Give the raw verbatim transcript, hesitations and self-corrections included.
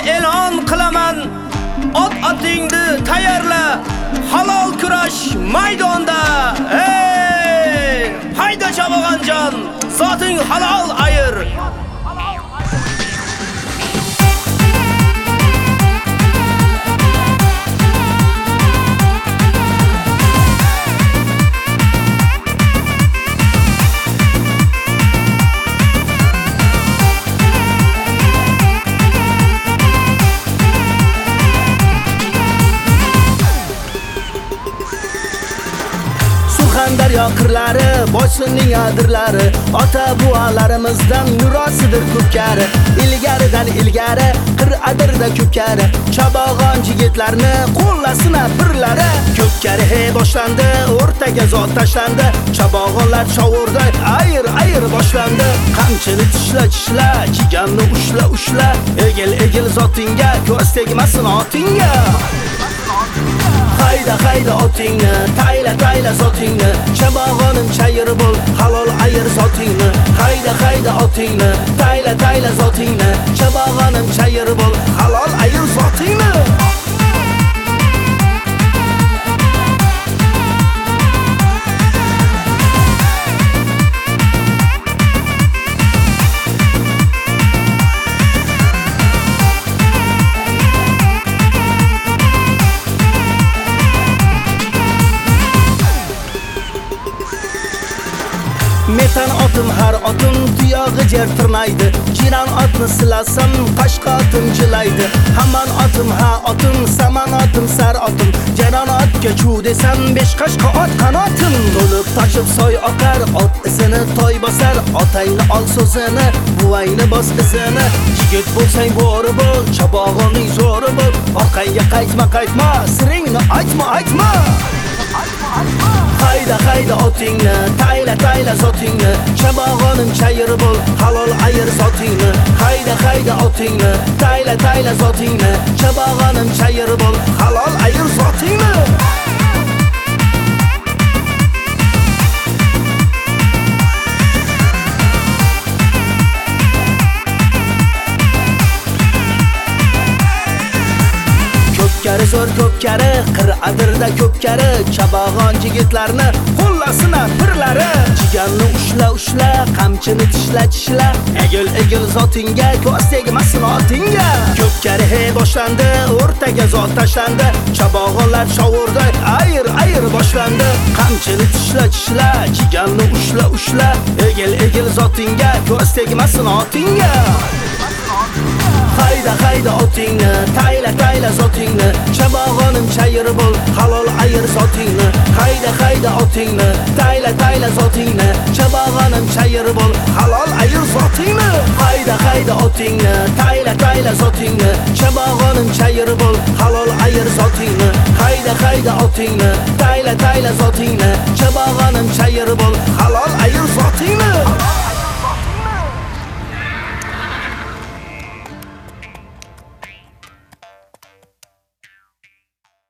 e'lon qilaman. Ot otingni tayyorla, halol kurash maydonda. Ey! Hayda Chobag'onjon, zoting halol ayir. Daryo qirlari, boysunning adirlari, ota bualarimizdan mirosidir ko'pkari. Ilgaridan ilgari, qir adirda ko'pkari, Chobag'on yigitlarni qo'llasina birlari. Ko'pkari he boshlandi, o'rtaga zot tashlandi, Chobag'onlar chovurda ayir ayir boshlandi. Qamchini tishla tishla, chiganni ushla ushla, egil egil zotingga, ko'z tegmasin otingga. Hayda hayda otingni, tayla tayla zotingni, Chobag'onim chayir bo'l, halol ayir zotingni. Hayda hayda otingni, tayla tayla zotingni, Chobag'onim chayir bo'l, halol ayir zotingni. Metan otim har otim tuyog'i jer tirmaydi. Jiran otni silasam qashqa otim jilaydi. Hamon otim ha otim, saman otim sar otim. Jaran otga chuv desam besh qashqa ot qanotim. To'lib toshib soy oqar, ot izini toy bosar. Otangni ol so'zini, buvayni bos izini. Yigit bo'lsang bo'ri bo'l, Chobag'onning zo'ri bo'l. Orqangga qaytma qaytma, siringni aytma aytma. Hayda hayda otingni, tayla tayla zotingni, Chobag'onim chayir bo'l, halol ayir zotingni. Hayda hayda otingni, tayla tayla zotingni, Chobag'onim chayir bo'l, halol ayir zotingni. Ko'pkari zo'r ko'pkari, qir adirda ko'pkari, Chobag'on yigitlarni qo'llasina birlari. Jiganni ushla ushla, qamchini tishla tishla, egil egil zotingga, ko'z tegmasin otingga. Ko'pkari he boshlandi, o'rtaga zot tashlandi, Chobag'onlar chovurda ayir ayir boshlandi. Qamchini tishla tishla, jiganni ushla ushla, egil egil zotingga, ko'z tegmasin otingga. Hayda hayda otingni, tayla tayla zotingni, Chobag'onim chayir bo'l, halol ayir zotingni. Hayda hayda otingni, tayla tayla zotingni, Chobag'onim chayir bo'l, halol ayir zotingni. Hayda hayda otingni, tayla tayla zotingni, Chobag'onim chayir bo'l, halol ayir zotingni. Hayda hayda otingni, tayla tayla zotingni, Chobag'onim chayir bo'l.